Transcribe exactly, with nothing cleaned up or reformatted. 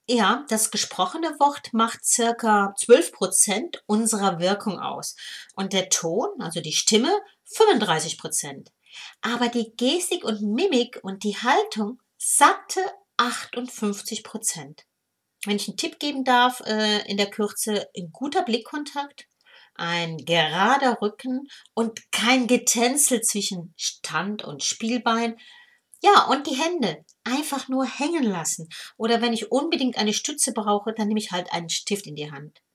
Ja, das gesprochene Wort macht circa zwölf Prozent unserer Wirkung aus und der Ton, also die Stimme, fünfunddreißig Prozent. Aber die Gestik und Mimik und die Haltung satte achtundfünfzig Prozent. Wenn ich einen Tipp geben darf, äh, in der Kürze: 'n guter Blickkontakt, ein gerader Rücken und kein Getänzel zwischen Stand und Spielbein. Ja, und die Hände einfach nur hängen lassen. Oder wenn ich unbedingt eine Stütze brauche, dann nehme ich halt einen Stift in die Hand.